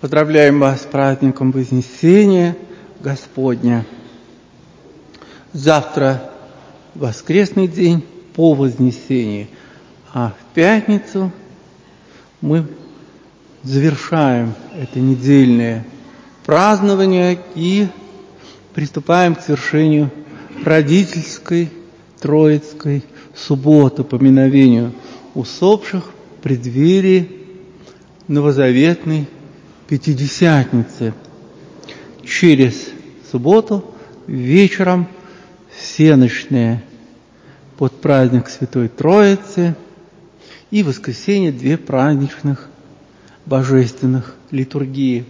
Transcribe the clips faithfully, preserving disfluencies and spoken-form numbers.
Поздравляем вас с праздником Вознесения Господня. Завтра воскресный день по Вознесении, а в пятницу мы завершаем это недельное празднование и приступаем к совершению родительской Троицкой субботы, поминовению усопших в преддверии новозаветной Пятидесятницы. Через субботу вечером всенощная под праздник Святой Троицы и в воскресенье две праздничных божественных литургии.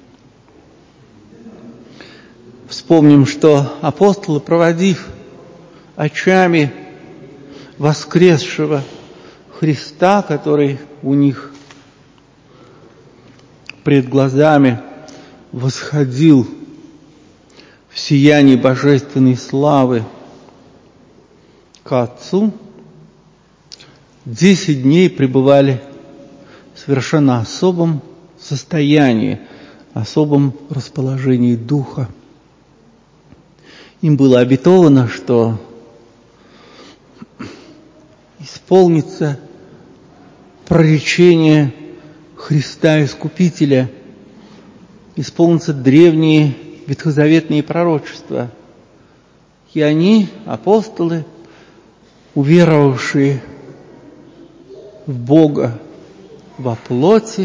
Вспомним, что апостолы, проводив очами воскресшего Христа, который у них пред глазами восходил в сиянии божественной славы к Отцу, десять дней пребывали в совершенно особом состоянии, особом расположении духа. Им было обетовано, что исполнится проречение Христа Искупителя, исполнятся древние ветхозаветные пророчества. И они, апостолы, уверовавшие в Бога во плоти,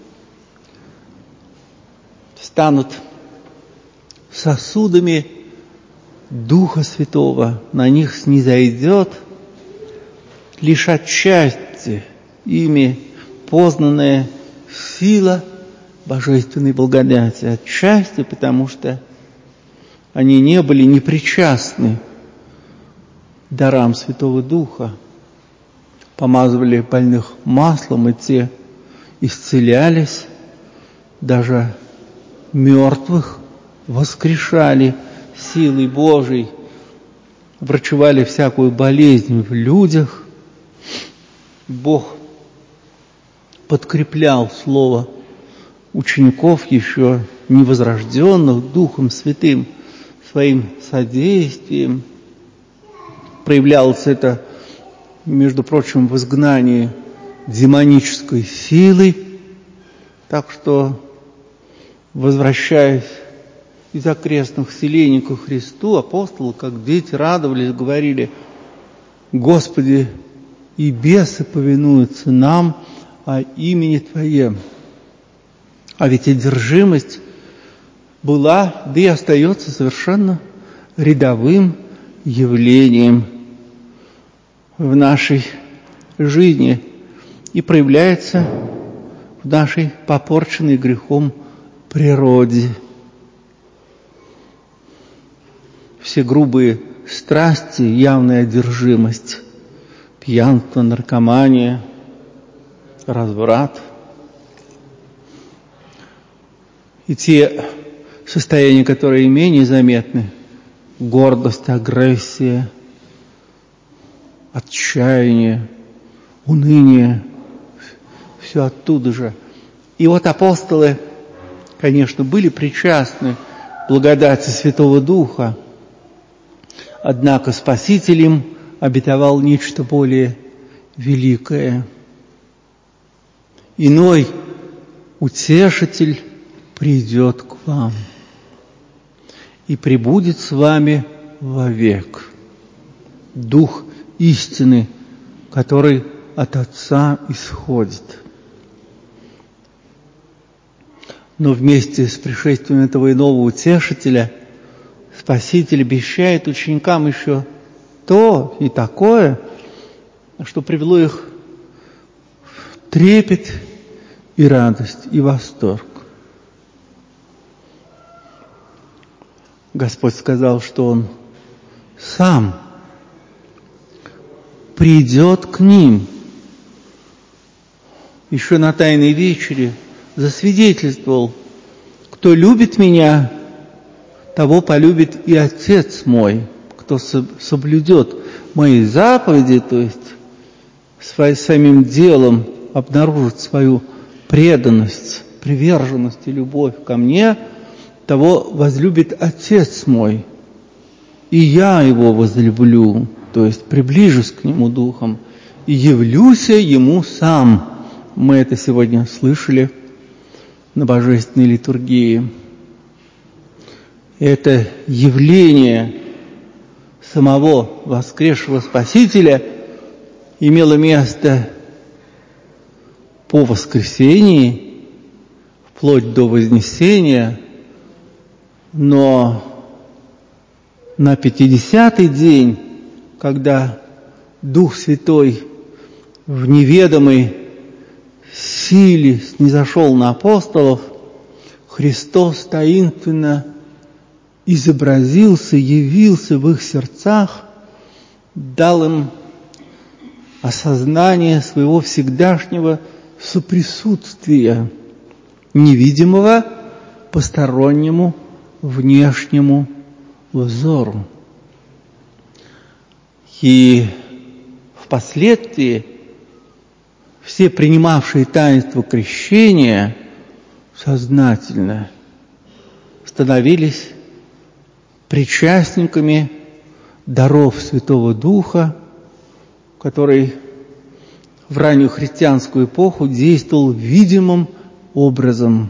станут сосудами Духа Святого. На них снизойдет лишь отчасти ими познанная сила божественной благодати, отчасти потому, что они не были непричастны дарам Святого Духа, помазывали больных маслом, и те исцелялись, даже мертвых воскрешали силой Божией, врачевали всякую болезнь в людях. Бог подкреплял слово учеников, еще невозрожденных Духом Святым, своим содействием. Проявлялось это, между прочим, в изгнании демонической силы. Так что, возвращаясь из окрестных селений ко Христу, апостолы, как дети, радовались, говорили: «Господи, и бесы повинуются нам о имени Твоем». А ведь одержимость была, да и остается совершенно рядовым явлением в нашей жизни и проявляется в нашей попорченной грехом природе. Все грубые страсти, явная одержимость, пьянство, наркомания, разврат и те состояния, которые менее заметны, гордость, агрессия, отчаяние, уныние, все оттуда же. И вот апостолы, конечно, были причастны благодати Святого Духа, однако Спаситель им обетовал нечто более великое. Иной утешитель придет к вам и пребудет с вами вовек. Дух истины, который от Отца исходит. Но вместе с пришествием этого иного утешителя Спаситель обещает ученикам еще то и такое, что привело их в трепет и радость, и восторг. Господь сказал, что Он сам придет к ним. Еще на Тайной вечере засвидетельствовал: кто любит Меня, того полюбит и Отец Мой. Кто соблюдет Мои заповеди, то есть своим самим делом обнаружит свою преданность, приверженность и любовь ко мне, того возлюбит Отец мой, и я его возлюблю, то есть приближусь к нему духом, и явлюся ему сам. Мы это сегодня слышали на божественной литургии. Это явление самого воскресшего Спасителя имело место по воскресении, вплоть до вознесения, но на пятидесятый день, когда Дух Святой в неведомой силе снизошел на апостолов, Христос таинственно изобразился, явился в их сердцах, дал им осознание своего всегдашнего соприсутствия, невидимого постороннему внешнему взору. И впоследствии все принимавшие таинство крещения сознательно становились причастниками даров Святого Духа, который в раннюю христианскую эпоху действовал видимым образом.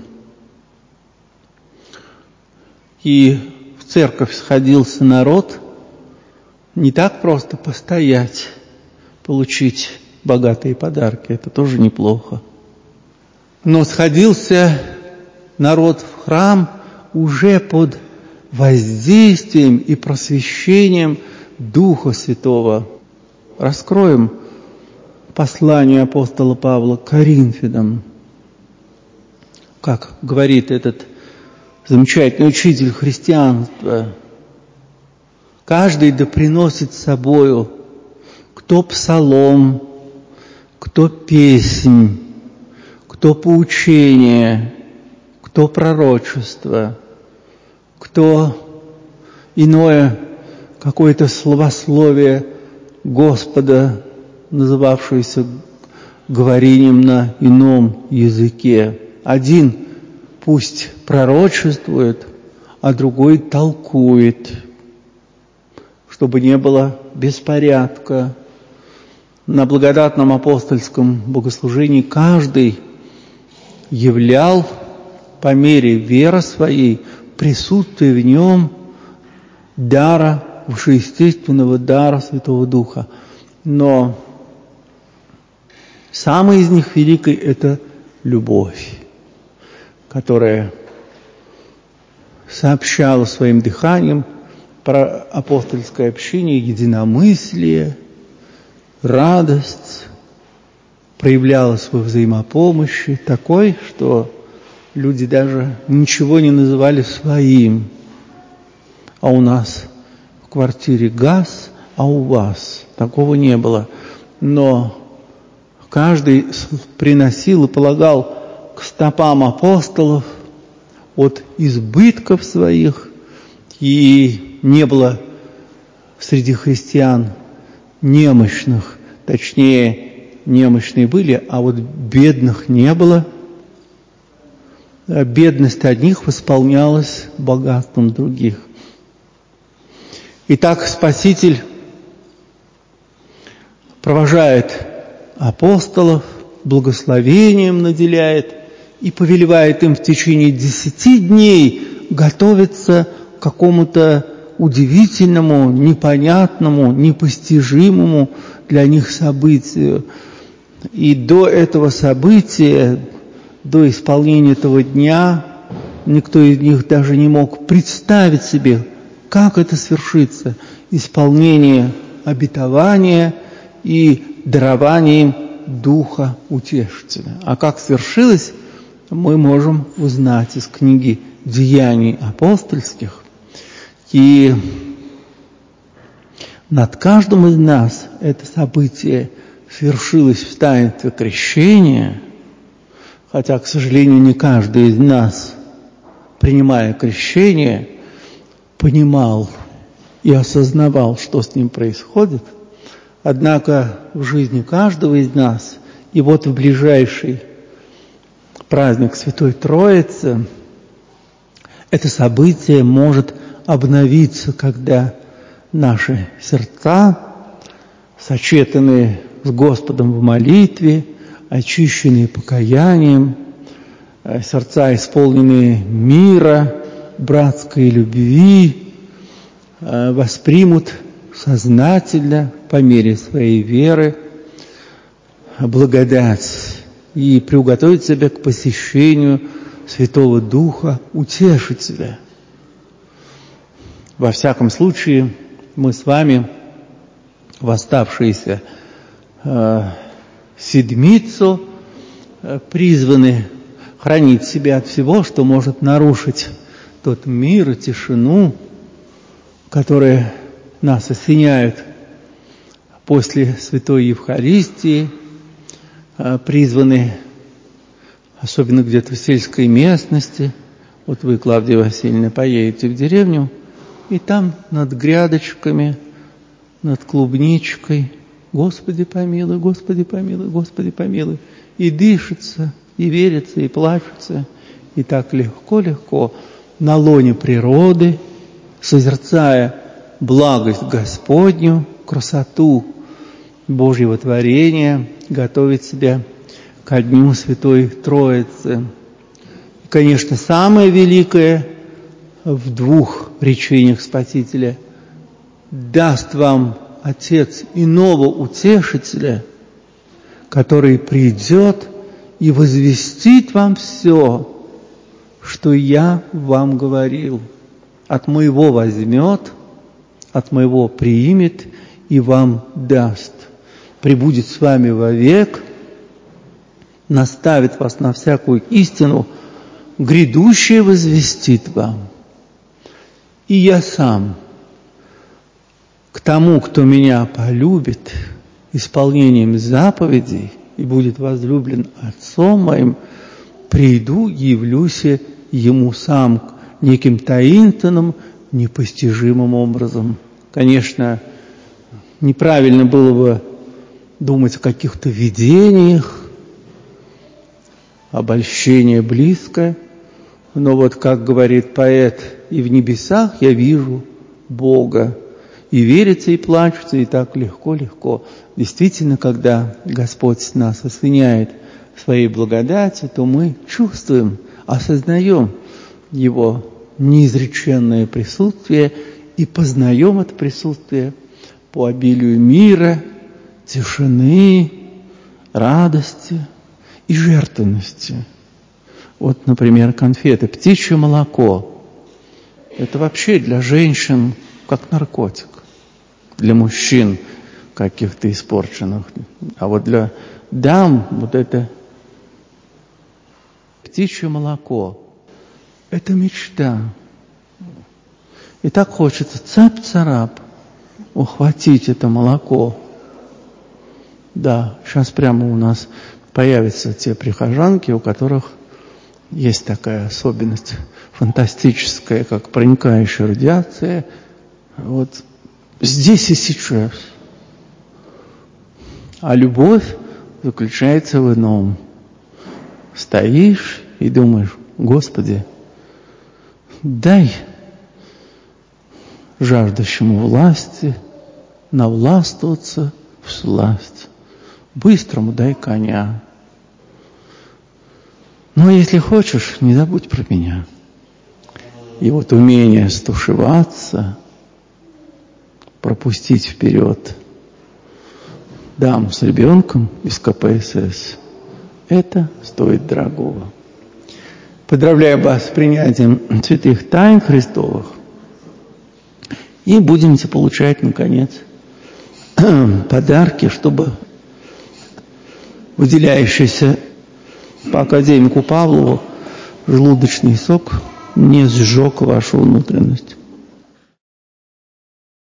И в церковь сходился народ не так просто постоять, получить богатые подарки, это тоже неплохо. Но сходился народ в храм уже под воздействием и просвещением Духа Святого. Раскроем послание апостола Павла к Коринфянам. Как говорит этот замечательный учитель христианства: каждый да приносит с собою кто псалом, кто песнь, кто поучение, кто пророчество, кто иное какое-то словословие Господа, называвшееся говорением на ином языке. Один пусть пророчествует, а другой толкует, чтобы не было беспорядка. На благодатном апостольском богослужении каждый являл по мере веры своей присутствие в нем дара, вышеестественного дара Святого Духа. Но самый из них великий – это любовь, которая сообщала своим дыханием про апостольское общение, единомыслие, радость, проявлялась во взаимопомощи такой, что люди даже ничего не называли своим. А у нас в квартире газ, а у вас такого не было. Но каждый приносил и полагал к стопам апостолов от избытков своих, и не было среди христиан немощных, точнее, немощные были, а вот бедных не было. Бедность одних восполнялась богатством других. Итак, Спаситель провожает апостолов, благословением наделяет и повелевает им в течение десяти дней готовиться к какому-то удивительному, непонятному, непостижимому для них событию. И до этого события, до исполнения этого дня, никто из них даже не мог представить себе, как это свершится, исполнение обетования и дарование им Духа Утешителя. А как свершилось, мы можем узнать из книги «Деяний апостольских». И над каждым из нас это событие свершилось в таинстве крещения, хотя, к сожалению, не каждый из нас, принимая крещение, понимал и осознавал, что с ним происходит. Однако в жизни каждого из нас, и вот в ближайший праздник Святой Троицы, это событие может обновиться, когда наши сердца, сочетанные с Господом в молитве, очищенные покаянием, сердца, исполненные мира, братской любви, воспримут сознательно, по мере своей веры, благодать и приуготовить себя к посещению Святого Духа, утешить себя. Во всяком случае, мы с вами в оставшиеся э, седмицу э, призваны хранить себя от всего, что может нарушить тот мир и тишину, которые нас осеняют после Святой Евхаристии, э, призваны, особенно где-то в сельской местности. Вот вы, Клавдия Васильевна, поедете в деревню, и там над грядочками, над клубничкой «Господи помилуй, Господи помилуй, Господи помилуй». И дышится, и верится, и плачется, и так легко-легко на лоне природы, созерцая благость Господню, красоту Божьего творения, готовить себя ко дню Святой Троицы. И, конечно, самое великое в двух речениях Спасителя: даст вам Отец иного утешителя, который придет и возвестит вам все, что я вам говорил. От моего возьмет, от моего примет и вам даст. Пребудет с вами вовек, наставит вас на всякую истину, грядущее возвестит вам. И я сам к тому, кто меня полюбит исполнением заповедей и будет возлюблен Отцом моим, приду, явлюсь ему сам неким таинственным, непостижимым образом. Конечно, неправильно было бы думать о каких-то видениях, обольщение близко, но вот, как говорит поэт, и в небесах я вижу Бога, и верится, и плачется, и так легко-легко. Действительно, когда Господь нас осеняет своей благодатью, то мы чувствуем, осознаем Его неизреченное присутствие и познаем это присутствие по обилию мира, тишины, радости и жертвенности. Вот, например, конфеты, птичье молоко. Это вообще для женщин как наркотик, для мужчин каких-то испорченных. А вот для дам вот это птичье молоко – это мечта. И так хочется цап-царап ухватить это молоко. Да, сейчас прямо у нас появятся те прихожанки, у которых есть такая особенность фантастическая, как проникающая радиация. Вот здесь и сейчас. А любовь заключается в ином. Стоишь и думаешь: Господи, дай жаждущему власти навластвоваться в сласть. Быстрому дай коня. Но если хочешь, не забудь про меня. И вот умение стушеваться, пропустить вперед дам с ребенком из ка пэ эс эс, это стоит дорогого. Поздравляю вас с принятием святых тайн Христовых. И будете получать, наконец, подарки, чтобы выделяющийся по академику Павлову желудочный сок не сжег вашу внутренность.